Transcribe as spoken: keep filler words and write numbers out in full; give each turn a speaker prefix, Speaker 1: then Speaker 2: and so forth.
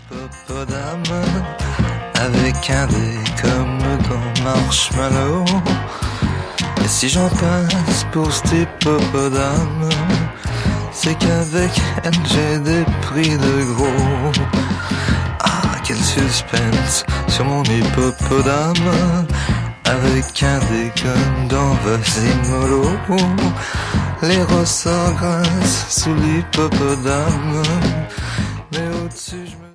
Speaker 1: hippopotame avec un dé comme dans Marshmallow. Et si j'en passe pour cet hippopotame, c'est qu'avec elle j'ai des prix de gros. Ah, quel suspense sur mon hippopotame, avec un dé comme dans Vasimolo. Les ressorts grincent sous l'hippopotame, mais au-dessus je me